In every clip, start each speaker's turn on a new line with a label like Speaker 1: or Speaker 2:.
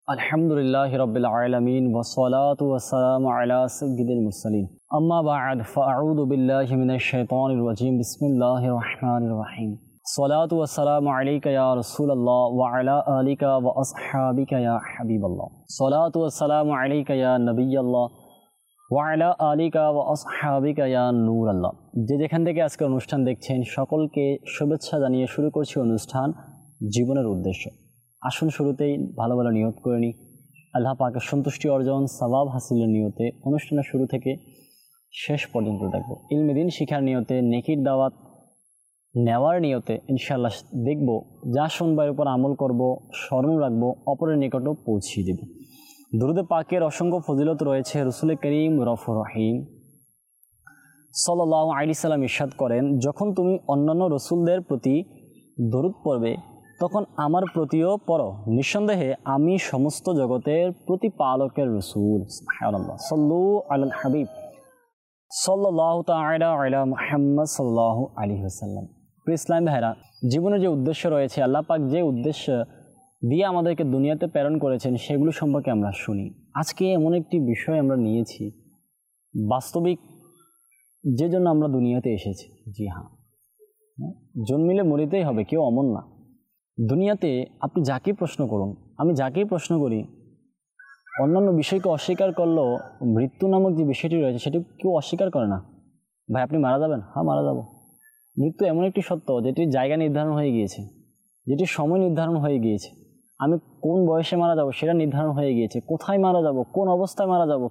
Speaker 1: Alhamdulillahi Rabbil Alameen wa salatu wa salamu ala sayyidil mursalin. Amma ba'd fa'a'udhu billahi minash shaitanir rajim. Bismillahir rahmanir rahim. Salatu wa salamu alayka ya Rasulallah wa ala alika wa ashabika ya Habiballah. Salatu wa salamu alayka ya Nabiyallah wa ala alika wa ashabika ya Nurallah. যে যেখান থেকে আজকে অনুষ্ঠান দেখছেন সকলকে শুভেচ্ছা জানিয়ে শুরু করছি অনুষ্ঠান জীবনের উদ্দেশ্য। আসুন শুরুতেই ভালো ভালো নিয়ত করে নিই, আল্লাহ পাকের সন্তুষ্টি অর্জন সওয়াব হাসিলের নিয়তে অনুষ্ঠানের শুরু থেকে শেষ পর্যন্ত দেখব। ইলমে দ্বীন শিখার নিয়তে, নেকির দাওয়াত নেওয়ার নিয়তে ইনশাআল্লাহ দেখব, যা শুনবার উপর আমল করব, স্মরণ রাখবো, অপরের নিকটও পৌঁছিয়ে দেব। দুরূদে পাকের অসংখ্য ফজিলত রয়েছে। রাসূল করিম রউফুর রহিম সাল্লাল্লাহু আলাইহি সাল্লাম ইরশাদ করেন, যখন তুমি অন্যান্য রাসূলদের প্রতি দরুদ পড়বে তখন আমার প্রতিও পড়ো, নিঃসন্দেহে আমি সমস্ত জগতের প্রতিপালকের রাসূল। সুবহানাল্লাহ। সাল্লু আলাল হাবিব সাল্লাল্লাহু তাআলা আলা মুহাম্মদ সাল্লাল্লাহু আলাইহি ওয়াসাল্লাম। প্রিয় ইসলাম ভাইরা, জীবনের যে উদ্দেশ্য রয়েছে, আল্লাহ পাক যে উদ্দেশ্য দিয়ে আমাদেরকে দুনিয়াতে প্রেরণ করেছেন সেগুলো সম্পর্কে আমরা শুনি। আজকে এমন একটি বিষয় আমরা নিয়েছি, বাস্তবিক যে জন্য আমরা দুনিয়াতে এসেছি। জি হ্যাঁ, জন্মিলে মরিতেই হবে, কেউ অমর না। দুনিয়াতে আপনি যাকেই প্রশ্ন করুন, আমি যাকেই প্রশ্ন করি, অন্যান্য বিষয়কে অস্বীকার করলেও মৃত্যু নামক যে বিষয়টি রয়েছে সেটি কেউ অস্বীকার করে না। ভাই আপনি মারা যাবেন? হ্যাঁ মারা যাব। মৃত্যু এমন একটি সত্য যেটির জায়গা নির্ধারণ হয়ে গিয়েছে, যেটির সময় নির্ধারণ হয়ে গিয়েছে। আমি কোন বয়সে মারা যাব সেটা নির্ধারণ হয়ে গিয়েছে। কোথায় মারা যাব, কোন অবস্থায় মারা যাব,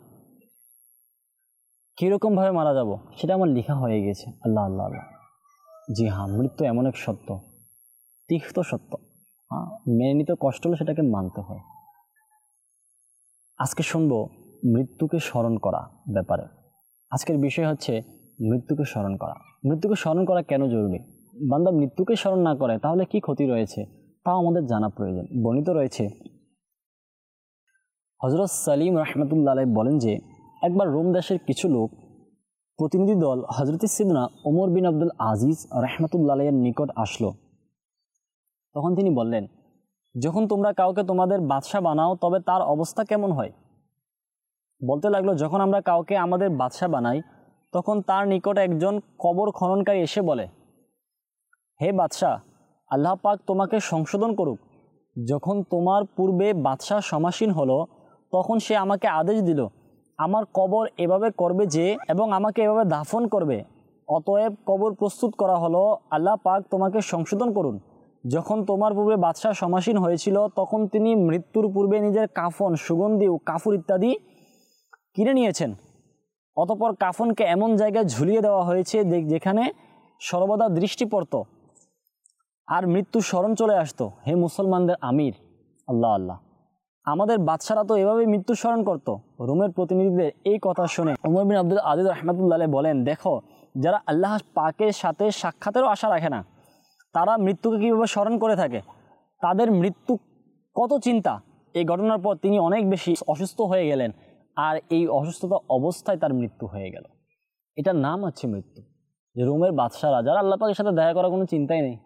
Speaker 1: কীরকমভাবে মারা যাব সেটা আমার লেখা হয়ে গিয়েছে। আল্লাহ আল্লাহ আল্লাহ। জি হ্যাঁ, মৃত্যু এমন এক সত্য, তিক্ত সত্য। হ্যাঁ, মেনে নিতে কষ্ট হলে সেটাকে মানতে হয়। আজকে শুনবো মৃত্যুকে স্মরণ করা ব্যাপারে। আজকের বিষয় হচ্ছে মৃত্যুকে স্মরণ করা। মৃত্যুকে স্মরণ করা কেন জরুরি? বান্দা মৃত্যুকে স্মরণ না করে তাহলে কি ক্ষতি রয়েছে তাও আমাদের জানা প্রয়োজন। বর্ণিত রয়েছে, হযরত সালিম রাহমাতুল্লাহ আলাইহি বলেন যে একবার রোম দেশের কিছু লোক প্রতিনিধি দল হযরত সিদনা ওমর বিন আব্দুল আজিজ রাহমাতুল্লাহ আলাইহির নিকট আসলো। তখন তিনি বললেন, যখন তোমরা কাউকে তোমাদের বাদশাহ বানাও তবে তার অবস্থা কেমন হয়? বলতে লাগলো, যখন আমরা কাউকে আমাদের বাদশাহ বানাই তখন তার নিকট একজন কবর খননকারী এসে বলে, হে বাদশাহ, আল্লাহ পাক তোমাকে সংশোধন করুক। যখন তোমার পূর্বে বাদশাহ সমাসীন হলো তখন সে আমাকে আদেশ দিল, আমার কবর এভাবে করবে যে এবং আমাকে এভাবে দাফন করবে। অতএব কবর প্রস্তুত করা হলো, আল্লাহ পাক তোমাকে সংশোধন করুন। যখন তোমার পূর্বে বাদশাহ সমাসীন হয়েছিল তখন তিনি মৃত্যুর পূর্বে নিজের কাফন, সুগন্ধি ও কাফুর ইত্যাদি কিনে নিয়েছেন। অতঃপর কাফনকে এমন জায়গায় ঝুলিয়ে দেওয়া হয়েছে যেখানে সর্বদা দৃষ্টি পড়ত আর মৃত্যু স্মরণ চলে আসতো। হে মুসলমানদের আমির, আল্লাহ আল্লাহ, আমাদের বাদশারা তো এভাবেই মৃত্যু স্মরণ করত। রোমের প্রতিনিধিদের এই কথা শুনে ওমর বিন আব্দুল আজিজ রাহমাতুল্লাহ আলাইহি বলেন, দেখো, যারা আল্লাহ পাকের সাথে সাক্ষাতেরও আশা রাখে না তারা মৃত্যুকে কীভাবে স্মরণ করে থাকে, তাদের মৃত্যু কত চিন্তা। এই ঘটনার পর তিনি অনেক বেশি অসুস্থ হয়ে গেলেন আর এই অসুস্থতা অবস্থায় তার মৃত্যু হয়ে গেল। এটার নাম হচ্ছে মৃত্যু। যে রোমের বাদশারা, যারা আল্লাহ পাকের সাথে দেখা করার কোনো চিন্তাই নেই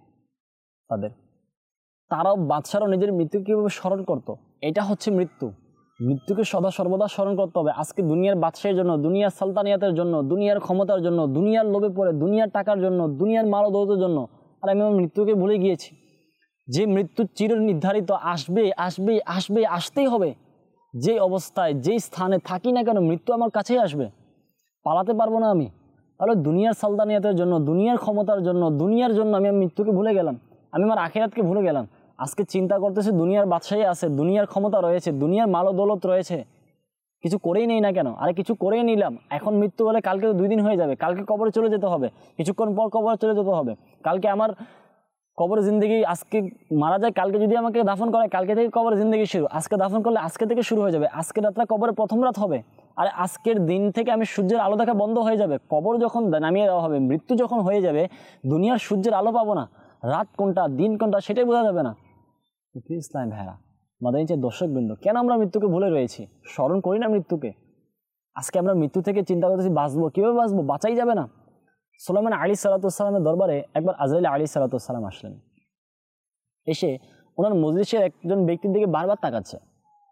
Speaker 1: তারাও বাদশারাও নিজের মৃত্যুকে কীভাবে স্মরণ করত, এটা হচ্ছে মৃত্যু। মৃত্যুকে সদা সর্বদা স্মরণ করতে হবে। আজকে দুনিয়ার বাদশাহের জন্য, দুনিয়ার সালতানিয়াতের জন্য, দুনিয়ার ক্ষমতার জন্য, দুনিয়ার লোভে পড়ে, দুনিয়ার টাকার জন্য, দুনিয়ার মাল দৌলতের জন্য আর আমি আমার মৃত্যুকে ভুলে গিয়েছি। যে মৃত্যু চির নির্ধারিত, আসবে আসবে আসবে, আসতেই হবে। যে অবস্থায় যেই স্থানে থাকি না কেন মৃত্যু আমার কাছেই আসবে, পালাতে পারবো না আমি। তাহলে দুনিয়ার সালতানিয়াতের জন্য, দুনিয়ার ক্ষমতার জন্য, দুনিয়ার জন্য আমি মৃত্যুকে ভুলে গেলাম, আমি আমার আখিরাতকে ভুলে গেলাম। আজকে চিন্তা করতেছি দুনিয়ার বাদশাহী আছে, দুনিয়ার ক্ষমতা রয়েছে, দুনিয়ার মাল দৌলত রয়েছে, কিছু করেই নেই না কেন? আরে কিছু করেই নিলাম, এখন মৃত্যু হলে কালকে তো 2 দিন হয়ে যাবে, কালকে কবরে চলে যেতে হবে, কিছুক্ষণ পর কবরে চলে যেতে হবে। কালকে আমার কবর জিন্দগি, আজকে মারা যায়, কালকে যদি আমাকে দাফন করে কালকে থেকে কবর জিন্দগি শুরু। আজকে দাফন করলে আজকে থেকে শুরু হয়ে যাবে, আজকে রাতটা কবরে প্রথম রাত হবে। আর আজকের দিন থেকে আমি সূর্যের আলো দেখা বন্ধ হয়ে যাবে। কবর যখন নামিয়ে দেওয়া হবে, মৃত্যু যখন হয়ে যাবে, দুনিয়ার সূর্যের আলো পাবো না, রাত কোনটা দিন কোনটা সেটাই বোঝা যাবে না। ইসলাম ভাইরা, মাদানী দর্শকবৃন্দ, কেন আমরা মৃত্যুকে ভুলে রয়েছি, স্মরণ করি না মৃত্যুকে? আজকে আমরা মৃত্যু থেকে চিন্তা করতেছি বাঁচবো, কীভাবে বাঁচবো, বাঁচাই যাবে না। সুলাইমান আলাইহিস সালামের দরবারে একবার আজরাইল আলাইহিস সালাম আসলেন। এসে ওনার মজলিসের একজন ব্যক্তির দিকে বারবার তাকাচ্ছে।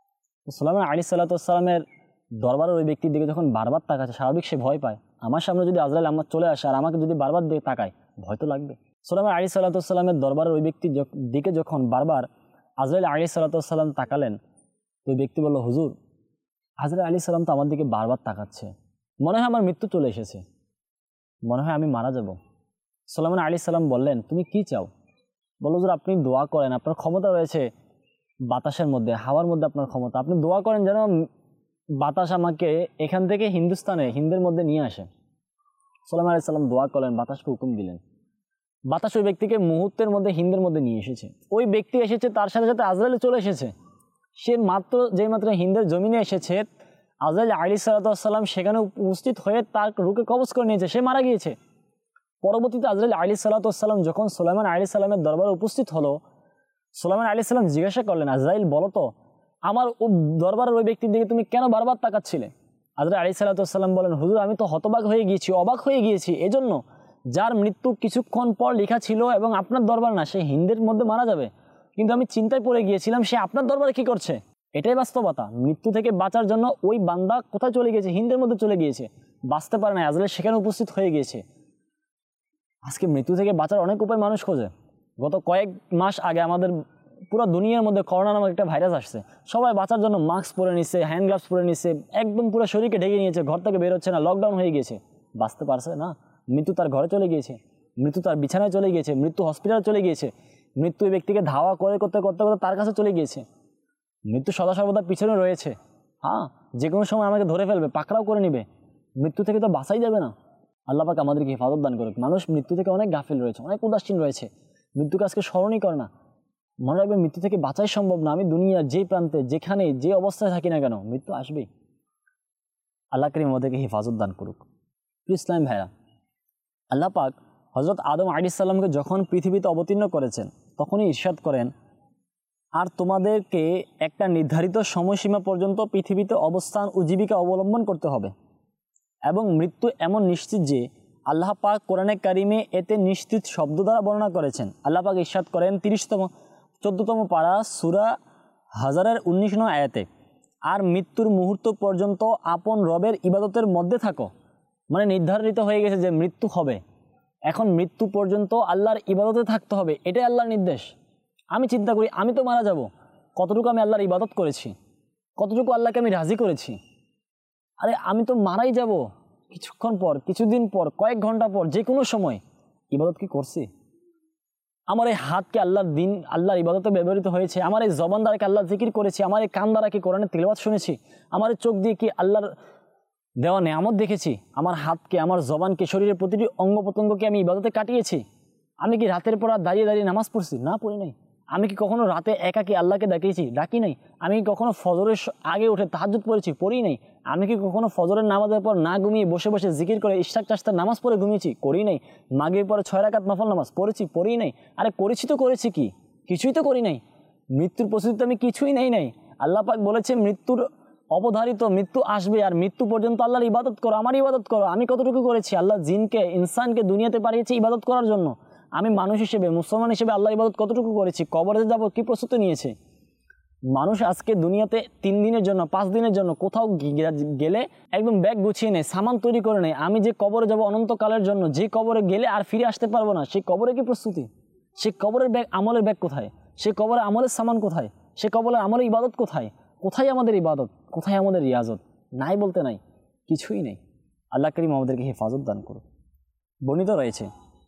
Speaker 1: সুলাইমান আলাইহিসসালামের দরবারের ওই ব্যক্তির দিকে যখন বারবার তাকাচ্ছে, স্বাভাবিক সে ভয় পায়। আমার সামনে যদি আজরাইল আমার চলে আসে আর আমাকে যদি বারবার দিকে তাকায়, ভয় তো লাগবে। সুলাইমান আলাইহিসসালামের দরবারের ওই ব্যক্তির দিকে যখন বারবার আজরাইল আলাইহিসসালাম তাকালেন, ওই ব্যক্তি বলল, হুজুর, আজরাইল আলাইহিসসালাম তো আমার দিকে বারবার তাকাচ্ছে, মনে হয় আমার মৃত্যু চলে এসেছে, মনে হয় আমি মারা যাব। সুলাইমান আলাইহিসসালাম বললেন, তুমি কি চাও? বলল, হুজুর, আপনি দোয়া করেন, আপনার ক্ষমতা রয়েছে বাতাসের মধ্যে, হাওয়ার মধ্যে আপনার ক্ষমতা, আপনি দোয়া করেন যেন বাতাস আমাকে এখান থেকে হিন্দের মধ্যে নিয়ে আসে। সুলাইমান আলাইহিসসালাম দোয়া করলেন, বাতাসকে হুকুম দিলেন, বাতাস ওই ব্যক্তিকে মুহূর্তের মধ্যে হিন্দের মধ্যে নিয়ে এসেছে। ওই ব্যক্তি এসেছে, তার সাথে সাথে আজরাইল চলে এসেছে। সে যেই মাত্র হিন্দের জমিনে এসেছে, আজরাইল আলাইহিসসালাম সেখানে উপস্থিত হয়ে তার রুকে কবজ করে নিয়েছে, সে মারা গিয়েছে। পরবর্তীতে আজরাইল আলাইহিসসালাম যখন সুলাইমান আলাইহিসসালামের দরবারে উপস্থিত হলো, সুলাইমান আলাইহিসসালাম জিজ্ঞাসা করলেন, আজরাইল, বলো তো, আমার দরবারের ওই ব্যক্তির দিকে তুমি কেন বারবার তাকাচ্ছিলে? আজরাইল আলাইহিসসালাম বলেন, হুজুর, আমি তো হতবাক হয়ে গিয়েছি, অবাক হয়ে গিয়েছি, এজন্য যার মৃত্যু কিছুক্ষণ পর লেখা ছিল এবং আপনার দরবার না, সে হিন্দের মধ্যে মারা যাবে, কিন্তু আমি চিন্তায় পড়ে গিয়েছিলাম সে আপনার দরবারে কি করছে। এটাই বাস্তবতা। মৃত্যু থেকে বাঁচার জন্য ওই বান্দা কোথায় চলে গিয়েছে? হিন্দের মধ্যে চলে গিয়েছে, বাঁচতে পারে না, আজরাইল সেখানে উপস্থিত হয়ে গিয়েছে। আজকে মৃত্যু থেকে বাঁচার অনেক উপায় মানুষ খোঁজে। গত কয়েক মাস আগে আমাদের পুরো দুনিয়ার মধ্যে করোনা নামক একটা ভাইরাস আসছে, সবাই বাঁচার জন্য মাস্ক পরে নিচ্ছে, হ্যান্ড গ্লাভস পরে নিচ্ছে, একদম পুরো শরীরকে ঢেকে নিয়েছে, ঘর থেকে বের হচ্ছে না, লকডাউন হয়ে গিয়েছে, বাঁচতে পারছে না। মৃত্যু তার ঘরে চলে গিয়েছে, মৃত্যু তার বিছানায় চলে গিয়েছে, মৃত্যু হসপিটালে চলে গিয়েছে, মৃত্যু ওই ব্যক্তিকে ধাওয়া করতে করতে তার কাছে চলে গিয়েছে। মৃত্যু সদা সর্বদা পিছনে রয়েছে। হ্যাঁ, যে কোনো সময় আমাকে ধরে ফেলবে, পাকড়াও করে নিবে, মৃত্যু থেকে তো বাঁচাই যাবে না। আল্লাহ পাক আমাদেরকে হেফাজত দান করুক। মানুষ মৃত্যু থেকে অনেক গাফিল রয়েছে, অনেক উদাসীন রয়েছে, মৃত্যুকে আজকে স্মরণই করে না। মনে রাখবে, মৃত্যু থেকে বাঁচাই সম্ভব না। আমি দুনিয়ার যেই প্রান্তে, যেখানে, যে অবস্থায় থাকি না কেন, মৃত্যু আসবেই। আল্লাহ করিম আমাদেরকে হেফাজত দান করুক। ইসলাম ভাইরা, আল্লাহ পাক হযরত আদম আলাইহিসসালামকে যখন পৃথিবীতে অবতীর্ণ করেছেন, তখনই ইরশাদ করেন, আর তোমাদেরকে একটা নির্ধারিত সময়সীমা পর্যন্ত পৃথিবীতে অবস্থান ও জীবিকা অবলম্বন করতে হবে, এবং মৃত্যু এমন নিশ্চিত যে আল্লাহ পাক কোরআনে কারিমে এতে নিশ্চিত শব্দ দ্বারা বর্ণনা করেছেন। আল্লাহ পাক ইরশাদ করেন 14তম পারা সূরা হাজারের 19 নং আয়াতে, আর মৃত্যুর মুহূর্ত পর্যন্ত আপন রবের ইবাদতের মধ্যে থাকো। মানে নির্ধারিত হয়ে গেছে যে মৃত্যু হবে, এখন মৃত্যু পর্যন্ত আল্লাহর ইবাদতে থাকতে হবে, এটাই আল্লাহর নির্দেশ। আমি চিন্তা করি, আমি তো মারা যাব, কতটুকু আমি আল্লাহর ইবাদত করেছি, কতটুকু আল্লাহকে আমি রাজি করেছি। আরে আমি তো মারাই যাব, কিছুক্ষণ পর, কিছুদিন পর, কয়েক ঘন্টা পর, যে কোনো সময় ইবাদত কি করছি? আমার এই হাতকে আল্লাহর ইবাদতে ব্যবহৃত হয়েছে, আমার এই জবান দ্বারা কি আল্লাহ জিকির করেছি, আমার এই কান দ্বারা কি কোরআনের তিলাওয়াত শুনেছি, আমার এই চোখ দিয়ে কি আল্লাহর দেওয়া নেয়ামত দেখেছি, আমার হাতকে, আমার জবানকে, শরীরের প্রতিটি অঙ্গ প্রত্যঙ্গকে আমি ইবাদতে কাটিয়েছি। আমি কি রাতের পর রাত দাঁড়িয়ে দাঁড়িয়ে নামাজ পড়ছি? না, পড়ি নাই। আমি কি কখনো রাতে একাকী আল্লাহকে ডাকি নাই? আমি কি কখনো ফজরের আগে উঠে তাহাজ্জুদ পড়েছি? পড়ি নাই। আমি কি কখনো ফজরের নামাজের পর না ঘুমিয়ে বসে বসে জিকির করে ইশরাক চাশতার নামাজ পড়ে ঘুমিয়েছি? করি নাই। মাগরিবের পরে 6 রাকাত নফল নামাজ পড়েছি? পড়ি নাই। আরে করেছি তো করেছি কি? কিছুই তো করি নাই। মৃত্যুর প্রস্তুতি আমি কিছুই নেই। আল্লাহ পাক বলেছে মৃত্যুর অবধারিত, মৃত্যু আসবে, আর মৃত্যু পর্যন্ত আল্লাহর ইবাদত করো, আমার ইবাদত করো। আমি কতটুকু করেছি? আল্লাহ জিনকে, ইনসানকে দুনিয়াতে পাঠিয়েছে ইবাদত করার জন্য। আমি মানুষ হিসেবে, মুসলমান হিসেবে আল্লাহর ইবাদত কতটুকু করেছি? কবরে যাব কি প্রস্তুতি নিয়েছে? মানুষ আজকে দুনিয়াতে 3 দিনের জন্য, 5 দিনের জন্য কোথাও গেলে একদম ব্যাগ গুছিয়ে নেয়, সামান তৈরি করে নেয়। আমি যে কবরে যাব অনন্তকালের জন্য, যে কবরে গেলে আর ফিরে আসতে পারবো না, সেই কবরে কি প্রস্তুতি? সেই কবরের ব্যাগ, আমলের ব্যাগ কোথায়? সেই কবরে আমলের সামান কোথায়? সে কবরে আমলের ইবাদত কোথায়? কোথায় আমাদের ইবাদত? কোথায় আমাদের রিয়াজত? নাই বলতে নাই, কিছুই নেই। আল্লাহ করিম আমাদেরকে হেফাজত দান করুন। বর্ণিত রয়েছে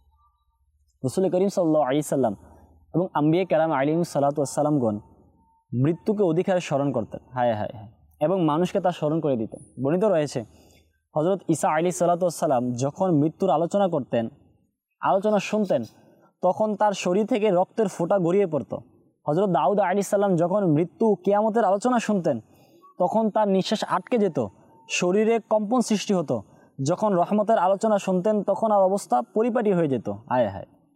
Speaker 1: রাসূল করিম সাল্লাল্লাহু আলাইহি সাল্লাম এবং আম্বিয়া কেরাম আলাইহিমুস সালাতু ওয়াস সালামগণ মৃত্যুকে অধিকারে স্মরণ করতেন, হায়, এবং মানুষকে তা স্মরণ করে দিতেন। বর্ণিত রয়েছে হযরত ঈসা আলাইহিস সালাতু ওয়াস সালাম যখন মৃত্যুর আলোচনা করতেন, আলোচনা শুনতেন, তখন তার শরীর থেকে রক্তের ফোঁটা গড়িয়ে পড়ত। হযরত দাউদ আলাইহিস সালাম যখন মৃত্যু কিয়ামতের আলোচনা শুনতেন, তখন তার নিঃশ্বাস আটকে যেত, শরীরে কম্পন সৃষ্টি হতো। যখন রহমতের আলোচনা শুনতেন, তখন আর অবস্থা পরিপাটি হয়ে যেত। হায়।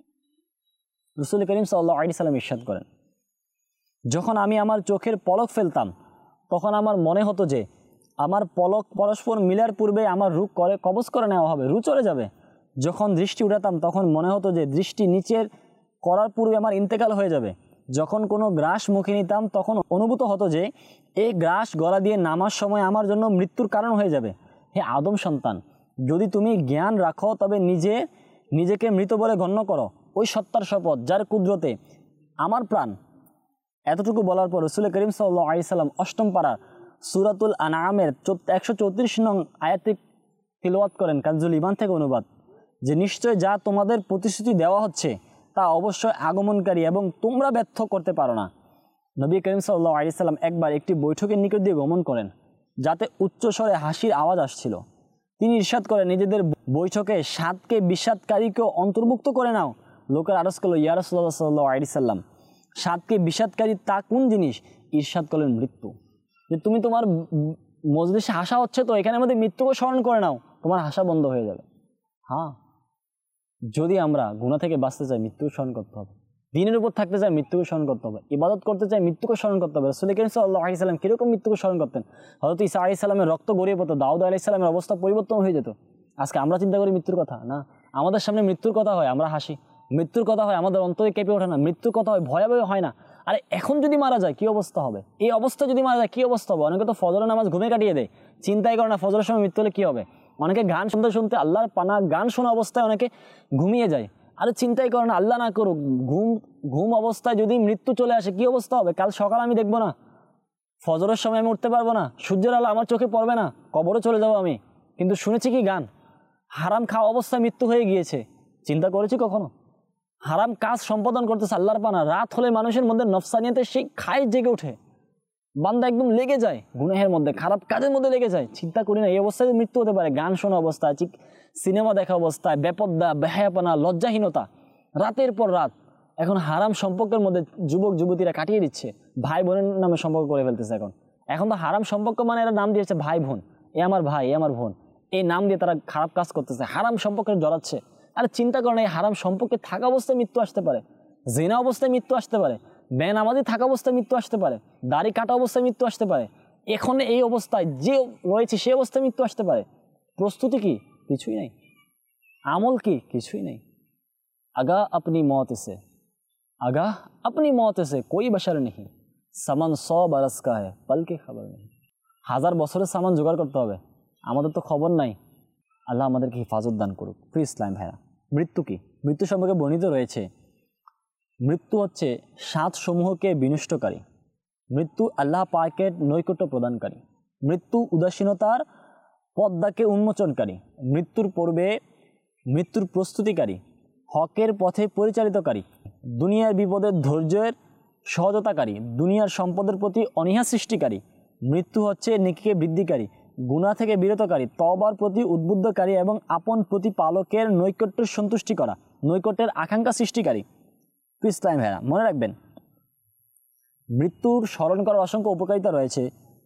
Speaker 1: রাসূল করিম সাল্লাল্লাহু আলাইহি সাল্লাম ইরশাদ করেন, যখন আমি আমার চোখের পলক ফেলতাম, তখন আমার মনে হতো যে আমার পলক পরস্পর মিলার পূর্বে আমার রূহ কবজ করে নেওয়া হবে, রূহ চলে যাবে। যখন দৃষ্টি উঠাতাম, তখন মনে হতো যে দৃষ্টি নিচের করার পূর্বে আমার ইন্তেকাল হয়ে যাবে। যখন কোনো গ্রাস মুখে নিতাম তখন অনুভূত হতো যে এই গ্রাস গলা দিয়ে নামার সময় আমার জন্য মৃত্যুর কারণ হয়ে যাবে। হে আদম সন্তান, যদি তুমি জ্ঞান রাখো তবে নিজেকে মৃত বলে গণ্য করো। ওই সত্তার শপথ যার কুদরতে আমার প্রাণ। এতটুকু বলার পর রাসূল করিম সাল্লাল্লাহু আলাইহি সাল্লাম অষ্টম পারা সূরাতুল আনআমের 134 নং আয়াতে তিলাওয়াত করেন, কানজুল ঈমান থেকে অনুবাদ, যে নিশ্চয় যা তোমাদের প্রতিশ্রুতি দেওয়া হচ্ছে তা অবশ্যই আগমনকারী এবং তোমরা ব্যর্থ করতে পারো না। নবী করিম সাল্লাল্লাহু আলাইহি সাল্লাম একবার একটি বৈঠকের নিকট দিয়ে গমন করেন, যাতে উচ্চস্বরে হাসির আওয়াজ আসছিল। তিনি ইরশাদ করেন, নিজেদের বৈঠকে সাতকে বিষাদকারীকেও অন্তর্ভুক্ত করে নাও। লোকের আরজ করল, ইয়া রাসূলুল্লাহ সাল্লাল্লাহু আলাইহি সাল্লাম, সাতকে বিষাদকারী তা কোন জিনিস? ইরশাদ করলেন, মৃত্যু। যে তুমি তোমার মজলিসে হাসা হচ্ছে তো এখানে মধ্যে মৃত্যুকে স্মরণ করে নাও, তোমার হাসা বন্ধ হয়ে যাবে। হ্যাঁ, যদি আমরা গুনাহ থেকে বাঁচতে চাই মৃত্যুকে স্মরণ করতে হবে, দিনের উপর থাকতে চাই মৃত্যুকে স্মরণ করতে হবে, ইবাদত করতে চাই মৃত্যুকে স্মরণ করতে হবে। রাসূল করিম সাল্লাল্লাহু আলাইহি সাল্লাম কীরকম মৃত্যুকে স্মরণ করতেন? হযরত ঈসা আলাইহিস সালামের রক্ত গড়িয়ে পড়তো, দাউদ আলাইহিস সালামের অবস্থা পরিবর্তন হয়ে যেত। আজকে আমরা চিন্তা করি মৃত্যুর কথা, না আমাদের সামনে মৃত্যুর কথা হয় আমরা হাসি, মৃত্যুর কথা হয় আমাদের অন্তরে কেঁপে ওঠে না, মৃত্যুর কথা হয় ভয়াবহ হয় না। আরে এখন যদি মারা যায় কী অবস্থা হবে? এই অবস্থা যদি মারা যায় কী অবস্থা হবে? অনেকে তো ফজরের নামাজ ঘুমে কাটিয়ে দেয়, চিন্তাই করে না ফজরের সময় মৃত্যু হলে কী হবে। অনেকে গান শুনতে শুনতে, আল্লাহর পানা গান শোনা অবস্থায় অনেকে ঘুমিয়ে যায়। আরে চিন্তাই করে না, আল্লাহ না করুক, ঘুম অবস্থায় যদি মৃত্যু চলে আসে কী অবস্থা হবে? কাল সকাল আমি দেখবো না, ফজরের সময় আমি উঠতে পারবো না, সূর্যের আলো আমার চোখে পড়বে না, কবরে চলে যাবো আমি। কিন্তু শুনেছি কি গান, হারাম খাওয়া অবস্থায় মৃত্যু হয়ে গিয়েছে। চিন্তা করেছি কখনো? হারাম কাজ সম্পাদন করতেছে আল্লাহর পানা, রাত হলে মানুষের মধ্যে নফসানিয়াতে সেই খায় জেগে ওঠে, বান্দা একদম লেগে যায় গুনাহের মধ্যে, খারাপ কাজের মধ্যে লেগে যায়। চিন্তা করি না এই অবস্থায় মৃত্যু হতে পারে। গান শোনা অবস্থায়, সিনেমা দেখা অবস্থায়, বেপদ্দা, বেহায়াপনা, লজ্জাহীনতা, রাতের পর রাত। এখন হারাম সম্পর্কের মধ্যে যুবক যুবতীরা কাটিয়ে দিচ্ছে, ভাই বোনের নামে সম্পর্ক করে ফেলতেছে। এখন তো হারাম সম্পর্ক মানে এরা নাম দিয়েছে ভাই বোন, এ আমার ভাই, এ আমার বোন, এই নাম দিয়ে তারা খারাপ কাজ করতেছে, হারাম সম্পর্কে জড়াচ্ছে। আরে চিন্তা করেন, এই হারাম সম্পর্কে থাকা অবস্থায় মৃত্যু আসতে পারে, জিনা অবস্থায় মৃত্যু আসতে পারে, বেনামাজি থাকা অবস্থায় মৃত্যু আসতে পারে, দাড়ি কাটা অবস্থায় মৃত্যু আসতে পারে, এখন এই অবস্থায় যে রয়েছে সে অবস্থায় মৃত্যু আসতে পারে। প্রস্তুতি কি? কিছুই নেই। আমল কি? কিছুই নেই। আগা আপনি মौत से कोई बशर नहीं, सामान 100 बरस का है पल के खबर नहीं। 1000 বছরের সামান জোগাড় করতে হবে, আমাদের তো খবর নাই। আল্লাহ আমাদেরকে হিফাজত দান করুক। প্রিয় ইসলাম ভাইরা, মৃত্যু কি? মৃত্যু সম্পর্কে বর্ণিত রয়েছে, মৃত্যু হচ্ছে 7 সমূহকে বিনষ্টকারী, মৃত্যু আল্লাহ পাকের নৈকট্য প্রদানকারী, মৃত্যু উদাসীনতার পদ্মাকে উন্মোচনকারী, মৃত্যুর পূর্বে মৃত্যুর প্রস্তুতিকারী, হকের পথে পরিচালিতকারী, দুনিয়ার বিপদের ধৈর্যের সহজতাকারী, দুনিয়ার সম্পদের প্রতি অনীহা সৃষ্টিকারী। মৃত্যু হচ্ছে নেকিকে বৃদ্ধিকারী, গুনাহ থেকে বিরতকারী, তওবার প্রতি উদ্বুদ্ধকারী এবং আপন প্রতিপালকের নৈকট্যের সন্তুষ্টি করা, নৈকট্যের আকাঙ্ক্ষা সৃষ্টিকারী। তো ইসলাম ভাইরা মনে রাখবেন, মৃত্যুর স্মরণ করার অসংখ্য উপকারিতা রয়েছে।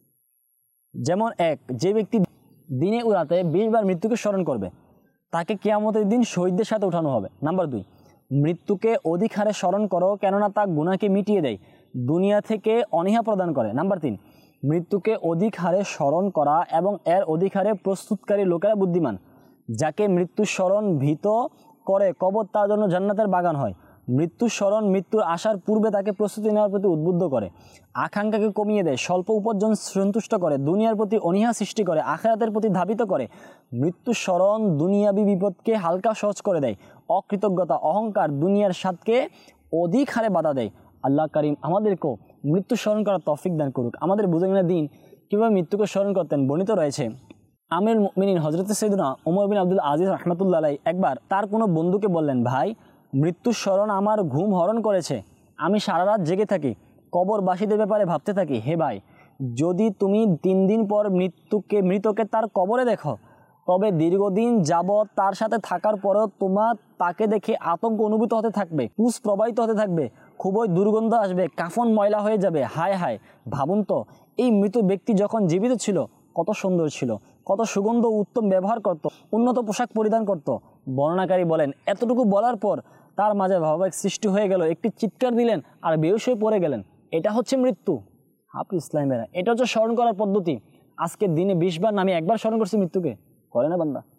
Speaker 1: যেমন যে ব্যক্তি দিনে ও রাতে 20 বার মৃত্যুকে স্মরণ করবে তাকে কিয়ামতের দিন শহীদদের সাথে উঠানো হবে। নাম্বার 2, মৃত্যুকে অধিক হারে স্মরণ করো, কেননা তা গুনাহকে মিটিয়ে দেয়, দুনিয়া থেকে অনীহা প্রদান করে। নাম্বার 3, মৃত্যুকে অধিক হারে স্মরণ করা এবং এর অধিক হারে প্রস্তুতকারী লোকেরা বুদ্ধিমান। যাকে মৃত্যুর স্মরণ ভীত করে কবর তার জন্য জান্নাতের বাগান হয়। মৃত্যুর স্মরণ মৃত্যুর আসার পূর্বে তাকে প্রস্তুতি নেওয়ার প্রতি উদ্বুদ্ধ করে, আকাঙ্ক্ষাকে কমিয়ে দেয়, স্বল্প উপার্জন সন্তুষ্ট করে, দুনিয়ার প্রতি অনীহা সৃষ্টি করে, আখিরাতের প্রতি ধাবিত করে। মৃত্যুর স্মরণ দুনিয়াবি বিপদকে হালকা সহজ করে দেয়, অকৃতজ্ঞতা, অহংকার, দুনিয়ার স্বাদকে অধিক হারে বাধা দেয়। আল্লাহ কারীম আমাদেরকেও মৃত্যু স্মরণ করার তৌফিক দান করুক। আমাদের বুঝাইনা দিন কীভাবে মৃত্যুকে স্মরণ করতেন বর্ণিত রয়েছে। আমিরুল মুমিনিন হযরত সাইয়েদনা ওমর বিন আব্দুল আজিজ রাহমাতুল্লাহ আলাইহি একবার তার কোনো বন্ধুকে বললেন, ভাই, মৃত্যুর স্মরণ আমার ঘুম হরণ করেছে, আমি সারা রাত জেগে থাকি, কবরবাসীদের ব্যাপারে ভাবতে থাকি। হে ভাই, যদি তুমি 3 দিন পর মৃতকে তার কবরে দেখো, তবে দীর্ঘদিন যাবৎ তার সাথে থাকার পরেও তোমার তাকে দেখে আতঙ্ক অনুভূত হতে থাকবে, পুষ প্রবাহিত হতে থাকবে, খুবই দুর্গন্ধ আসবে, কাফন ময়লা হয়ে যাবে। হায় হায়, ভাবুন তো, এই মৃত ব্যক্তি যখন জীবিত ছিল কত সুন্দর ছিল, কত সুগন্ধ উত্তম ব্যবহার করত, উন্নত পোশাক পরিধান করত। বর্ণনাকারী বলেন, এতটুকু বলার পর তার মাঝে ভাবাবেগ সৃষ্টি হয়ে গেল, একটি চিৎকার দিলেন আর বেহুশ হয়ে পড়ে গেলেন। এটা হচ্ছে মৃত্যু। হাফিজ ইসলামেরা, এটা হচ্ছে স্মরণ করার পদ্ধতি। আজকের দিনে 20 বার না, আমি একবার স্মরণ করছি মৃত্যুকে, করে না বান্দা।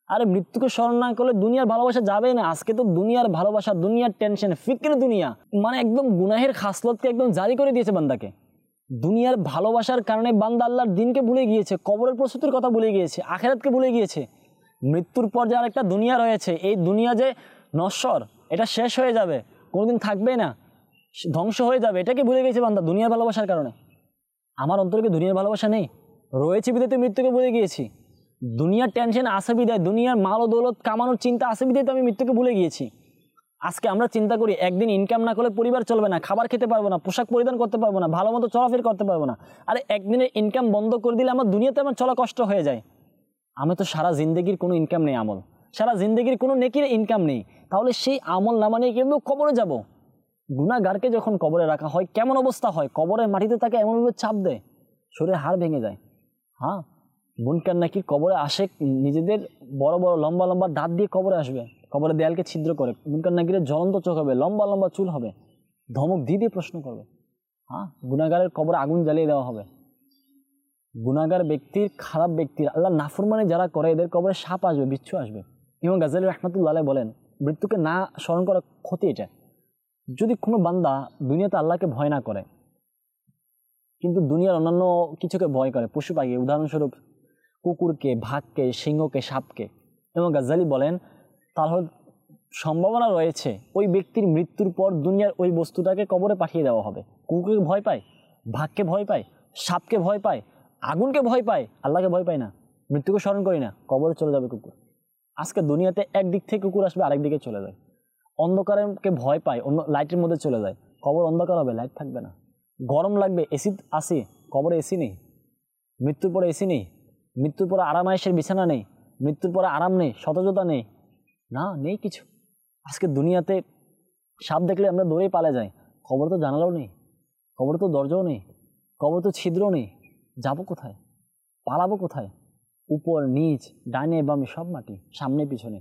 Speaker 1: আরে মৃত্যুকে স্মরণ না করলে দুনিয়ার ভালোবাসা যাবে না। আজকে তো দুনিয়ার ভালোবাসা, দুনিয়ার টেনশন, ফিক্র দুনিয়া, মানে একদম গুনাহের খাসলতকে একদম জারি করে দিয়েছে বান্দাকে। দুনিয়ার ভালোবাসার কারণে বান্দা আল্লাহর দিনকে ভুলে গিয়েছে, কবরের প্রস্তুতির কথা ভুলে গিয়েছে, আখিরাতকে ভুলে গিয়েছে। মৃত্যুর পর যে আরেকটা দুনিয়া রয়েছে, এই দুনিয়া যে নশ্বর, এটা শেষ হয়ে যাবে, কোনোদিন থাকবে না, ধ্বংস হয়ে যাবে, এটাকে ভুলে গিয়েছে বান্দা দুনিয়ার ভালোবাসার কারণে। আমার অন্তরে কি দুনিয়ার ভালোবাসা নেই? রয়েছে বিধায় তো মৃত্যুকে ভুলে গিয়েছি। দুনিয়ার টেনশন আসে বিধায়, দুনিয়ার মাল ও দৌলত কামানোর চিন্তা আসে বিধায় তো আমি মৃত্যুকে ভুলে গিয়েছি। আজকে আমরা চিন্তা করি একদিন ইনকাম না করলে পরিবার চলবে না, খাবার খেতে পারবো না, পোশাক পরিধান করতে পারবো না, ভালো মতো চলাফেরা করতে পারবো না। আরে একদিনের ইনকাম বন্ধ করে দিলে আমার দুনিয়াতে আমার চলা কষ্ট হয়ে যায়। আমি তো সারা জিন্দগির কোনো ইনকাম নেই, আমল, সারা জিন্দগির কোনো নেকির ইনকাম নেই, তাহলে সেই আমল নামা নিয়ে কীভাবে কবরে যাব? গুনাহগারকে যখন কবরে রাখা হয় কেমন অবস্থা হয়? কবরের মাটিতে তাকে এমনভাবে চাপ দেয়, শরীরে হাড় ভেঙে যায়। হ্যাঁ, মুনকার নাকির কবরে আসে, নিজেদের বড় বড় লম্বা লম্বা দাঁত দিয়ে কবরে আসবে, কবরের দেয়ালকে ছিদ্র করে। মুনকার নাকিরের জ্বলন্ত চোখ হবে, লম্বা লম্বা চুল হবে, ধমক দিয়ে দিয়ে প্রশ্ন করবে। হ্যাঁ, গুনাহগারের কবরে আগুন জ্বালিয়ে দেওয়া হবে। গুনাহগার ব্যক্তির, খারাপ ব্যক্তির, আল্লাহ নাফরমানি যারা করে, এদের কবরে সাপ আসবে, বিচ্ছু আসবে। ইমাম গাজ্জালী রাহমাতুল্লাহ আলাইহি বলেন, মৃত্যুকে না স্মরণ করা ক্ষতি এটা। যদি কোনো বান্দা দুনিয়াতে আল্লাহকে ভয় না করে, কিন্তু দুনিয়ার অন্যান্য কিছুকে ভয় করে, পশু পাখি, উদাহরণস্বরূপ কুকুরকে, ভাগকে, সিংহকে, সাপকে, এবং গাজ্জালী বলেন তাহলে সম্ভাবনা রয়েছে ওই ব্যক্তির মৃত্যুর পর দুনিয়ার ওই বস্তুটাকে কবরে পাঠিয়ে দেওয়া হবে। কুকুরকে ভয় পায়, ভাগকে ভয় পায়, সাপকে ভয় পায়, আগুনকে ভয় পায়, আল্লাহকে ভয় পায় না, মৃত্যুকে স্মরণ করি না, কবরে চলে যাবে কুকুর। আজকে দুনিয়াতে একদিক থেকে কুকুর আসবে, আরেক দিকে চলে যায়। অন্ধকারকে ভয় পায়, অন্য লাইটের মধ্যে চলে যায়, কবর অন্ধকার হবে, লাইট থাকবে না। গরম লাগবে, এসি আসে, কবরে এসি নেই। মৃত্যুর পরে এসি নেই, মৃত্যুর পরে আরামায়েশের বিছানা নেই, মৃত্যুর পরে আরাম নেই, সতেজতা নেই, না, নেই কিছু। আজকে দুনিয়াতে সাপ দেখলে আমরা দৌড়েই পালা যাই, কবর তো জানালাও নেই, কবর তো দরজাও নেই, কবর তো ছিদ্র নেই, যাবো কোথায়, পালাবো কোথায়? উপর নিচ, ডাইনে বামে সব মাটি, সামনে পিছনে।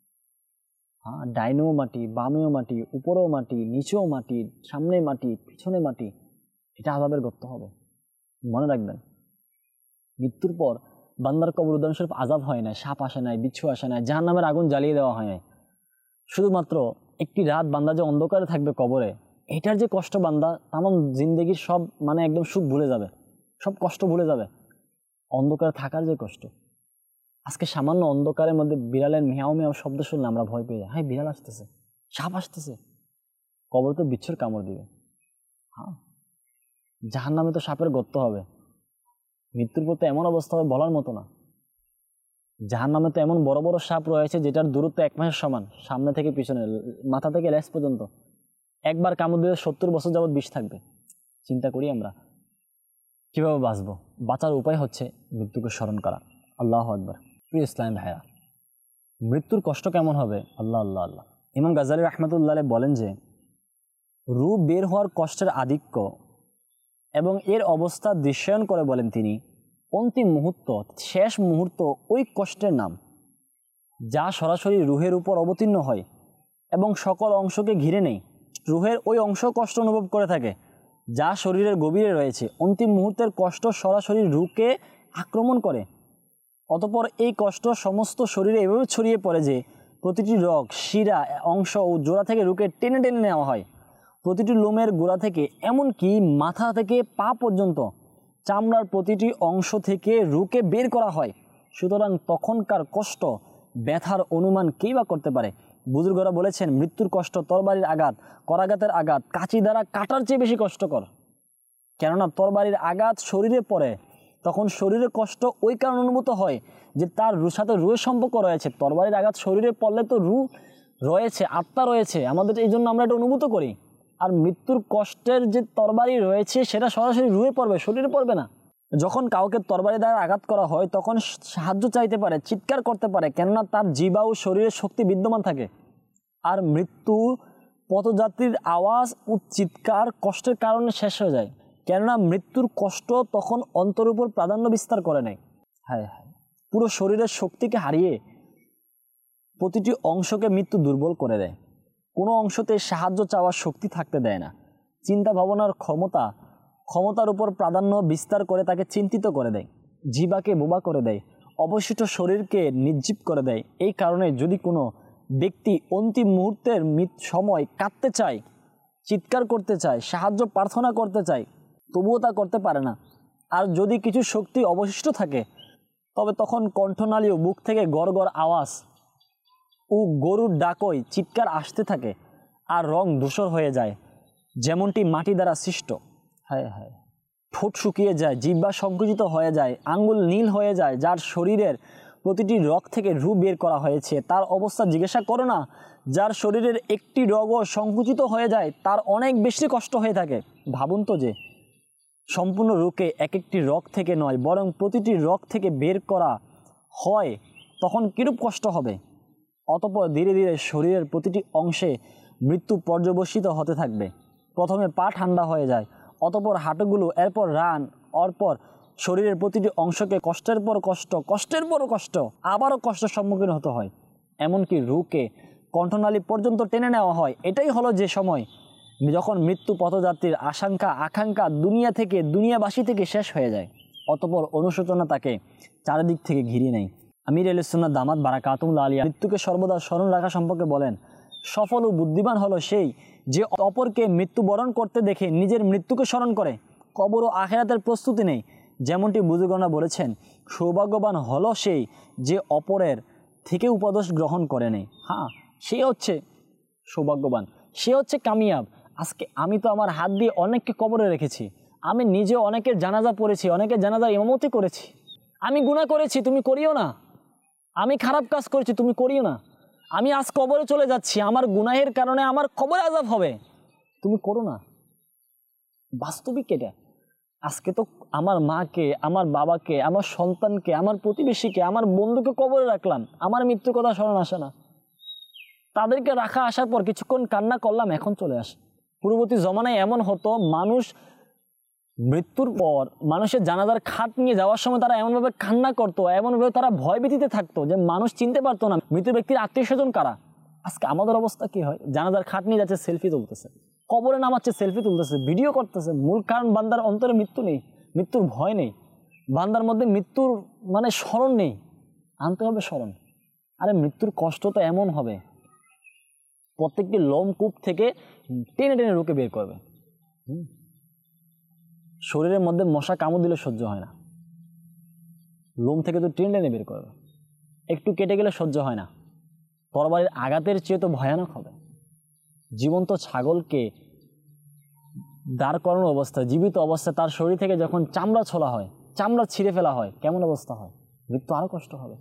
Speaker 1: হ্যাঁ, ডাইনেও মাটি, বামেও মাটি, উপরেও মাটি, নিচেও মাটি, সামনে মাটি, পিছনে মাটি। এটা আযাবের গর্ত হবে, মনে রাখবেন। মৃত্যুর পর বান্দার কবর উদাহরণস্বরূপ আযাব হয় না, সাপ আসে নাই, বিচ্ছু আসে নাই, জাহান্নামের আগুন জ্বালিয়ে দেওয়া হয় নাই। শুধুমাত্র একটি রাত বান্দা যে অন্ধকারে থাকবে কবরে, এটার যে কষ্ট বান্দা তামাম জিন্দেগির সব, মানে একদম সুখ ভুলে যাবে, সব কষ্ট ভুলে যাবে। অন্ধকারে থাকার যে কষ্ট, আজকে সামান্য অন্ধকারের মধ্যে বিড়ালের মিয়াও মিয়াও শব্দ শুনলে আমরা ভয় পেয়ে যাই, হ্যাঁ বিড়াল আসতেছে, সাপ আসতেছে। কবর তো বিচ্ছুর কামড় দিবে। হ্যাঁ, জাহান্নামে তো সাপের গর্ত হবে। মৃত্যুর পর তো এমন অবস্থা হবে বলার মতো না। জাহান্নামে তো এমন বড় বড় সাপ রয়েছে যেটার দূরত্ব 1 মাসের সমান, সামনে থেকে পিছনে, মাথা থেকে লেজ পর্যন্ত। একবার কামড় দিলে 70 বছর যাবৎ বিষ থাকবে। চিন্তা করি আমরা কিভাবে বাঁচবো। বাঁচার উপায় হচ্ছে মৃত্যুকে স্মরণ করা। আল্লাহু আকবার। প্রিয় ইসলাম ভাইয়া, মৃত্যুর কষ্ট কেমন হবে? আল্লাহ আল্লাহ আল্লাহ। ইমাম গাজ্জালী রাহমাতুল্লাহ আলাইহি বলেন যে, রূহ বের হওয়ার কষ্টের আধিক্য এবং এর অবস্থা দৃশ্যায়ন করে বলেন তিনি, অন্তিম মুহূর্ত, শেষ মুহূর্ত ওই কষ্টের নাম যা সরাসরি রূহের উপর অবতীর্ণ হয় এবং সকল অংশকে ঘিরে নেয়। রূহের ওই অংশ কষ্ট অনুভব করে থাকে যা শরীরের গভীরে রয়েছে। অন্তিম মুহূর্তের কষ্ট সরাসরি রূহকে আক্রমণ করে। অতঃপর এই কষ্ট সমস্ত শরীরে এভাবে ছড়িয়ে পড়ে যে প্রতিটি রগ, শিরা, অংশ ও জোড়া থেকে রূহকে টেনে টেনে নেওয়া হয়। প্রতিটি লোমের গোড়া থেকে এমনকি মাথা থেকে পা পর্যন্ত চামড়ার প্রতিটি অংশ থেকে রূহকে বের করা হয়। সুতরাং তখনকার কষ্ট, ব্যথার অনুমান কেই বা করতে পারে? বুজুর্গরা বলেছেন, মৃত্যুর কষ্ট তরবারির আঘাত, করাঘাতের আঘাত কাঁচি দ্বারা কাটার চেয়ে বেশি কষ্টকর। কেননা তরবারির আঘাত শরীরে পড়ে, তখন শরীরে কষ্ট ওই কারণে অনুভূত হয় যে তার সাথে রূহের সম্পর্ক রয়েছে। তরবারির আঘাত শরীরে পড়লে তো রূহ রয়েছে, আত্মা রয়েছে আমাদের, এই জন্য আমরা এটা অনুভূত করি। আর মৃত্যুর কষ্টের যে তরবারি রয়েছে সেটা সরাসরি রূহে পড়বে, শরীরে পড়বে না। যখন কাউকে তরবারি দ্বারা আঘাত করা হয় তখন সাহায্য চাইতে পারে, চিৎকার করতে পারে, কেননা তার জিহ্বা ও শরীরের শক্তি বিদ্যমান থাকে। আর মৃত্যু পথযাত্রীর আওয়াজ ও চিৎকার কষ্টের কারণে শেষ হয়ে যায়, কেননা মৃত্যুর কষ্ট তখন অন্তর উপর প্রাধান্য বিস্তার করে নেয়। হ্যাঁ হ্যাঁ, পুরো শরীরের শক্তিকে হারিয়ে প্রতিটি অংশকে মৃত্যু দুর্বল করে দেয়। কোনো অংশতে সাহায্য চাওয়ার শক্তি থাকতে দেয় না। চিন্তা ভাবনার ক্ষমতার উপর প্রাধান্য বিস্তার করে তাকে চিন্তিত করে দেয়। জিহ্বাকে বোবা করে দেয়। অবশিষ্ট শরীরকে নির্জীব করে দেয়। এই কারণে যদি কোনো ব্যক্তি অন্তিম মুহূর্তের সময় কাঁদতে চায়, চিৎকার করতে চায়, সাহায্য প্রার্থনা করতে চায়, তবুও তা করতে পারে না। আর যদি কিছু শক্তি অবশিষ্ট থাকে তবে তখন কণ্ঠনালী ও বুক থেকে গড় গড় আওয়াজ ও গরুর ডাকই চিৎকার আসতে থাকে আর রং ধূসর হয়ে যায়, যেমনটি মাটি দ্বারা সৃষ্ট। হায় হায়, ঠোঁট শুকিয়ে যায়, জিহ্বা সংকুচিত হয়ে যায়, আঙ্গুল নীল হয়ে যায়। যার শরীরের প্রতিটি রগ থেকে রু বের করা হয়েছে তার অবস্থা জিজ্ঞাসা করো না। যার শরীরের একটি রগও সংকুচিত হয়ে যায় তার অনেক বেশি কষ্ট হয়ে থাকে। ভাবুন তো যে সম্পূর্ণ রূপে এক একটি রগ থেকে নয় বরং প্রতিটি রগ থেকে বের করা হয়, তখন কিরূপ কষ্ট হবে। অতঃপর ধীরে ধীরে শরীরের প্রতিটি অংশে মৃত্যু পর্যবসিত হতে থাকবে। প্রথমে পা ঠান্ডা হয়ে যায়, অতঃপর হাঁটুগুলো, এরপর রান, অরপর শরীরের প্রতিটি অংশকে কষ্টের পর কষ্ট, কষ্টের পর কষ্ট, আবারও কষ্টের সম্মুখীন হতে হয়। এমনকি রুকে কণ্ঠনালী পর্যন্ত টেনে নেওয়া হয়। এটাই হলো যে সময় যখন মৃত্যু পথযাত্রীর আকাঙ্ক্ষা দুনিয়া থেকে, দুনিয়াবাসী থেকে শেষ হয়ে যায়। অতঃপর অনুশোচনা তাকে চারিদিক থেকে ঘিরে নেয়। আমির আহলে সুন্নাত দামাত বারাকাতুহুল্লাহ আলিয়া মৃত্যুকে সর্বদা স্মরণ রাখা সম্পর্কে বলেন, সফল ও বুদ্ধিমান হলো সেই যে অপরকে মৃত্যুবরণ করতে দেখে নিজের মৃত্যুকে স্মরণ করে, কবর ও আখিরাতের প্রস্তুতি নেই। যেমনটি বুজুর্গরা বলেছেন, সৌভাগ্যবান হলো সেই যে অপরের থেকে উপদেশ গ্রহণ করে নেই। হ্যাঁ, সে হচ্ছে সৌভাগ্যবান, সে হচ্ছে কামিয়াব। আজকে আমি তো আমার হাত দিয়ে অনেককে কবরে রেখেছি, আমি নিজে অনেকের জানাজা পড়েছি, অনেকের জানাজা ইমামতি করেছি। আমি গুনাহ করেছি, তুমি করিও না। আমি খারাপ কাজ করেছি, তুমি করিও না। আমি আজ কবরে চলে যাচ্ছি, আমার গুনাহের কারণে আমার কবরে আযাব হবে, তুমি করো না। বাস্তবিক এটা। আজকে তো আমার মাকে, আমার বাবাকে, আমার সন্তানকে, আমার প্রতিবেশীকে, আমার বন্ধুকে কবরে রাখলাম, আমার মৃত্যুর কথা স্মরণ আসে না। তাদেরকে রাখা আসার পর কিছুক্ষণ কান্না করলাম, এখন চলে আসে। পূর্ববর্তী জমানায় এমন হতো, মানুষ মৃত্যুর পর মানুষের জানাজার খাট নিয়ে যাওয়ার সময় তারা এমনভাবে কান্না করতো, এমনভাবে তারা ভয়ভীতিতে থাকতো যে মানুষ চিনতে পারতো না মৃত ব্যক্তির আত্মীয় স্বজন কারা। আজকে আমাদের অবস্থা কি হয়? জানাজার খাট নিয়ে যাচ্ছে, সেলফি তুলতেছে, কবরে নামাচ্ছে, সেলফি তুলতেছে, ভিডিও করতেছে। মূল কারণ বান্দার অন্তরে মৃত্যু নেই, মৃত্যুর ভয় নেই, বান্দার মধ্যে মৃত্যুর স্মরণ নেই। আনতে হবে স্মরণ। আরে মৃত্যুর কষ্ট তো এমন হবে, প্রত্যেকটি লোমকূপ থেকে টেনে টেনে রুকে বের করবে। শরীরের মধ্যে মশা কামড় দিলে সহ্য হয় না, লোম থেকে তো টেনে টেনে বের করবে। একটু কেটে গেলে সহ্য হয় না, তরবারির আঘাতের চেয়ে তো ভয়ানক হবে। জীবন্ত ছাগলকে দাঁড় করানো অবস্থায়, জীবিত অবস্থায় তার শরীর থেকে যখন চামড়া ছোলা হয়, চামড়া ছিঁড়ে ফেলা হয়, কেমন অবস্থা হয়? মৃত্যু আরও কষ্ট হবে।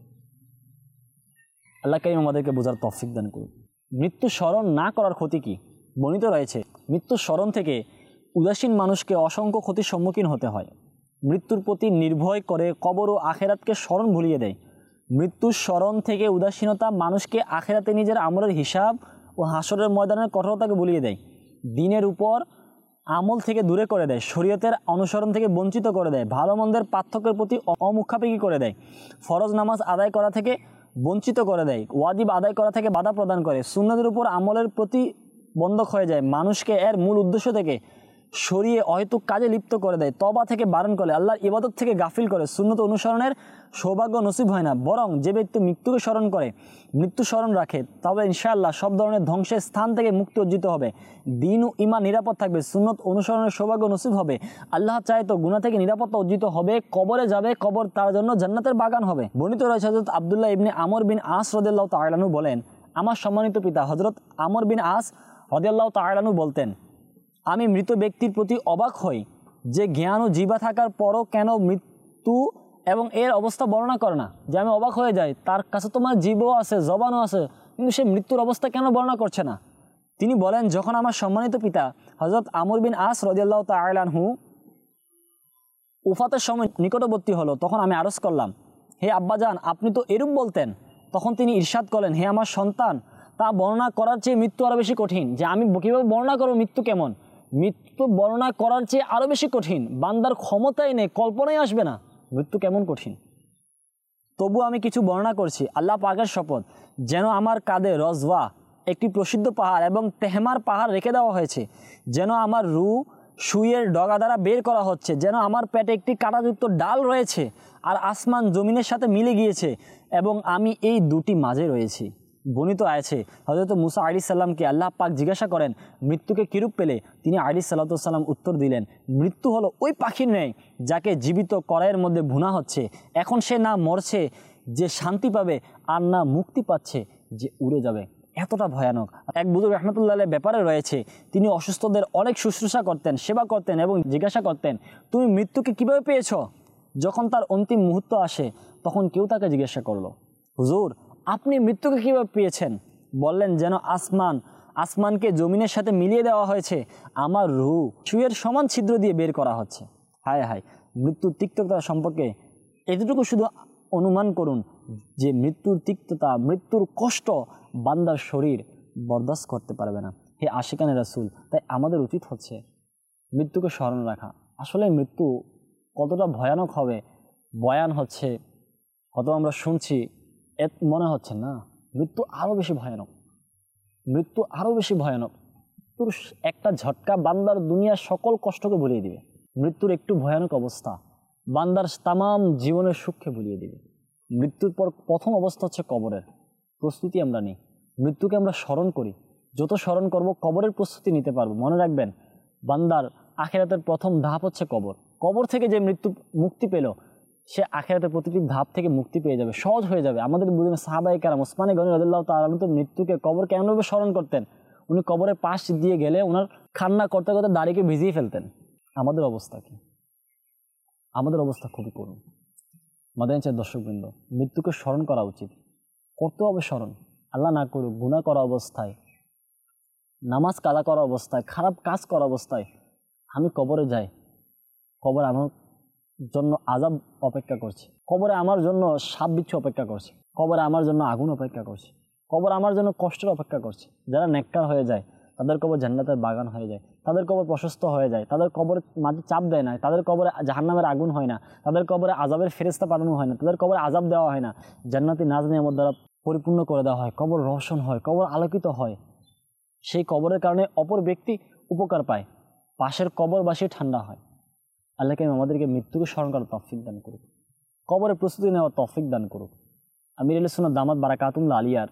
Speaker 1: আল্লাহ কারীম আমাদেরকে বোঝার তৌফিক দান করুন। মৃত্যু স্মরণ না করার ক্ষতি কি? বর্ণিত রয়েছে, মৃত্যুর স্মরণ থেকে উদাসীন মানুষকে অসংখ্য ক্ষতির সম্মুখীন হতে হয়। মৃত্যুর প্রতি নির্ভয় করে কবর ও আখেরাতকে স্মরণ ভুলিয়ে দেয়। মৃত্যুর স্মরণ থেকে উদাসীনতা মানুষকে আখেরাতে নিজের আমলের হিসাব ও হাসরের ময়দানের কঠোরতাকে ভুলিয়ে দেয়। দিনের উপর আমল থেকে দূরে করে দেয়, শরীয়তের অনুসরণ থেকে বঞ্চিত করে দেয়, ভালো মন্দের পার্থক্যের প্রতি অমুখাপেক্ষী করে দেয়, ফরজ নামাজ আদায় করা থেকে বঞ্চিত করে দেয়, ওয়াজিব আদায় করা থেকে বাধা প্রদান করে, সুন্নতের উপর আমলের প্রতি বন্ধক হয়ে যায়, মানুষকে এর মূল উদ্দেশ্য থেকে সরিয়ে অহেতুক কাজে লিপ্ত করে দেয়, তওবা থেকে বারণ করে, আল্লাহর ইবাদত থেকে গাফিল করে। সুন্নত অনুসরণের সৌভাগ্য নসিব হয় না। বরং যে ব্যক্তি মৃত্যুকে স্মরণ করে, মৃত্যু স্মরণ রাখে, তবে ইনশাআল্লাহ সব ধরনের ধ্বংসের স্থান থেকে মুক্তি অর্জিত হবে, দিন ও ঈমান নিরাপদ থাকবে, সুন্নত অনুসরণের সৌভাগ্য নসিব হবে। আল্লাহ চায় তো গুনাহ থেকে নিরাপত্তা অর্জিত হবে, কবরে যাবে, কবর তার জন্য জান্নাতের বাগান হবে। বর্ণিত রয়েছে হযরত আব্দুল্লাহ ইবনে আমর বিন আস রাদিয়াল্লাহু তাআলা আনহু বলেন, আমার সম্মানিত পিতা হযরত আমর বিন আস রাদিয়াল্লাহু তাআলা আনহু বলতেন, আমি মৃত ব্যক্তির প্রতি অবাক হই যে জ্ঞান ও জিবা থাকার পরও কেন মৃত্যু এবং এর অবস্থা বর্ণনা করে না। যে আমি অবাক হয়ে যাই, তার কাছে তোমার জিবও আছে, জবানও আছে, কিন্তু সে মৃত্যুর অবস্থা কেন বর্ণনা করছে না। তিনি বলেন, যখন আমার সম্মানিত পিতা হযরত আমর বিন আস রাদিয়াল্লাহু তাআলা আনহু উফাতের সময় নিকটবর্তী হলো, তখন আমি আরজ করলাম, হে আব্বাজান, আপনি তো এরূপ বলতেন। তখন তিনি ইরশাদ করলেন, হে আমার সন্তান, তা বর্ণনা করার চেয়ে মৃত্যু আরও বেশি কঠিন। যে আমি কীভাবে বর্ণনা করব মৃত্যু কেমন, মৃত্যু বর্ণনা করার চেয়ে আরও বেশি কঠিন। বান্দার ক্ষমতাই নেই, কল্পনাই আসবে না মৃত্যু কেমন কঠিন। তবু আমি কিছু বর্ণনা করছি, আল্লাহ পাকের শপথ, যেন আমার কাঁধে রজওয়া একটি প্রসিদ্ধ পাহাড় এবং তেহমার পাহাড় রেখে দেওয়া হয়েছে, যেন আমার রূহ সুইয়ের ডগা দ্বারা বের করা হচ্ছে, যেন আমার পেটে একটি কাঁটাযুক্ত ডাল রয়েছে আর আসমান জমিনের সাথে মিলে গিয়েছে এবং আমি এই দুটি মাঝে রয়েছি। বর্ণিত আছে হযরত মুসা আলাইহিস সালামকে আল্লাহ পাক জিজ্ঞাসা করেন মৃত্যুকে কিরূপ পেলে, তিনি আলাইহিস সালাম উত্তর দিলেন, মৃত্যু হলো ওই পাখির ন্যায় যাকে জীবিত কড়াইয়ের মধ্যে ভুনা হচ্ছে। এখন সে না মরছে যে শান্তি পাবে, আর না মুক্তি পাচ্ছে যে উড়ে যাবে। এতটা ভয়ানক। এক বুজুর্গ রাহমাতুল্লাহ আলাইহির ব্যাপারে রয়েছে, তিনি অসুস্থদের অনেক শুশ্রূষা করতেন, সেবা করতেন এবং জিজ্ঞাসা করতেন, তুমি মৃত্যুকে কিভাবে পেয়েছো? যখন তার অন্তিম মুহূর্ত আসে তখন কেউ তাকে জিজ্ঞাসা করলো, হুজুর আপনি মৃত্যুকে কীভাবে পেয়েছেন? বললেন, যেন আসমানকে জমিনের সাথে মিলিয়ে দেওয়া হয়েছে, আমার রূহ সুয়ের সমান ছিদ্র দিয়ে বের করা হচ্ছে। হায় হায়, মৃত্যুর তিক্ততা সম্পর্কে এতটুকু শুধু অনুমান করুন যে মৃত্যুর তিক্ততা, মৃত্যুর কষ্ট বান্দার শরীর বরদাস্ত করতে পারবে না। হে আশিকানে রাসূল, তাই আমাদের উচিত হচ্ছে মৃত্যুকে স্মরণ রাখা। আসলে মৃত্যু কতটা ভয়ানক হবে বয়ান হচ্ছে, কত আমরা শুনছি, মনে হচ্ছে না, মৃত্যু আরও বেশি ভয়ানক। মৃত্যু আরও বেশি ভয়ানক। মৃত্যুর একটা ঝটকা বান্দার দুনিয়ার সকল কষ্টকে ভুলিয়ে দিবে। মৃত্যুর একটু ভয়ানক অবস্থা বান্দার তামাম জীবনের সুখকে ভুলিয়ে দিবে। মৃত্যুর পর প্রথম অবস্থা হচ্ছে কবরের প্রস্তুতি। আমরা নিই, মৃত্যুকে আমরা স্মরণ করি, যত স্মরণ করব কবরের প্রস্তুতি নিতে পারবো। মনে রাখবেন, বান্দার আখিরাতের প্রথম ধাপ হচ্ছে কবর। কবর থেকে যে মৃত্যু মুক্তি পেল, সে আখিরাতের প্রতিটি ধাপ থেকে মুক্তি পেয়ে যাবে, সহজ হয়ে যাবে। আমাদের বুঝলেন সাহাবায়ে কেরাম ওসমান গনি রাদিয়াল্লাহু তাআলা আনহু তো মৃত্যুকে, কবর কেমনভাবে স্মরণ করতেন। উনি কবরের পাশ দিয়ে গেলে ওনার কান্না করতে করতে দাড়িকে ভিজিয়ে ফেলতেন। আমাদের অবস্থা কি? আমাদের অবস্থা খুবই করুণ। মাদানী দর্শকবৃন্দ, মৃত্যুকে স্মরণ করা উচিত, করতে হবে স্মরণ। আল্লাহ না করুক, গুনাহ করা অবস্থায়, নামাজ কাজা করা অবস্থায়, খারাপ কাজ করা অবস্থায় আমি কবরে যাই, কবর আমার জন্য আযাব অপেক্ষা করছে, কবরে আমার জন্য সাপ বিচ্ছু অপেক্ষা করছে, কবরে আমার জন্য আগুন অপেক্ষা করছে, কবর আমার জন্য কষ্টের অপেক্ষা করছে। যারা নেককার হয়ে যায় তাদের কবর জান্নাতের বাগান হয়ে যায়, তাদের কবর প্রশস্ত হয়ে যায়, তাদের কবরে মাটি চাপ দেয় না, তাদের কবরে জাহান্নামের আগুন হয় না, তাদের কবরে আযাবের ফেরেশতা পাঠানো হয় না, তাদের কবরে আযাব দেওয়া হয় না, জান্নাতি নাজ নিয়ামত দ্বারা পরিপূর্ণ করে দেওয়া হয়, কবর রওশন হয়, কবর আলোকিত হয়। সেই কবরের কারণে অপর ব্যক্তি উপকার পায়, পাশের কবরবাসী ঠান্ডা হয়। আল্লাহ কারীম আমাদেরকে মৃত্যুকে স্মরণ করার তৌফিক দান করুক, কবরের প্রস্তুতি নেওয়ার তৌফিক দান করুক। আমির আহলে সুন্নাত দামাত বারাকাতুহুল আলিয়ার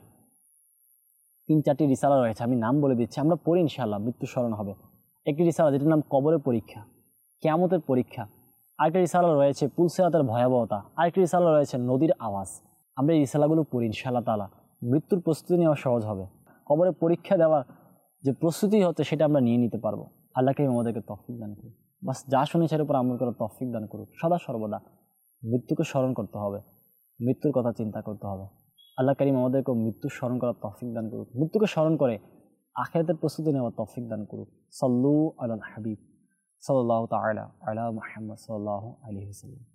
Speaker 1: 3-4টি রিসালা রয়েছে, আমি নাম বলে দিচ্ছি, আমরা পড়ি ইনশাআল্লাহ, মৃত্যু স্মরণ হবে। একটি রিসালা যেটার নাম কবরের পরীক্ষা, কিয়ামতের পরীক্ষা। আরেকটি রিসালা রয়েছে পুলসিরাতের ভয়াবহতা। আরেকটি রিসালা রয়েছে নদীর আওয়াজ। আমরা এই রিসালাগুলো পড়ি ইনশাআল্লাহ তাআলা, মৃত্যুর প্রস্তুতি নেওয়া সহজ হবে। কবরের পরীক্ষা দেওয়ার যে প্রস্তুতি হচ্ছে সেটা আমরা নিয়ে নিতে পারবো। আল্লাহ কারীম আমাদেরকে তৌফিক দান করুক। বাস যা শুনেছে এর উপর আমল করার তৌফিক দান করুক। সদা সর্বদা মৃত্যুকে স্মরণ করতে হবে, মৃত্যুর কথা চিন্তা করতে হবে। আল্লাহ কারীম আমাদেরকে মৃত্যুর স্মরণ করার তৌফিক দান করুক, মৃত্যুকে স্মরণ করে আখিরাতের প্রস্তুতি নেওয়ার তৌফিক দান করুক। সাল্লু আলাল হাবিব সাল্লাল্লাহু তাআলা আলা মুহাম্মদ সাল্লাল্লাহু আলাইহি ওয়াসাল্লাম।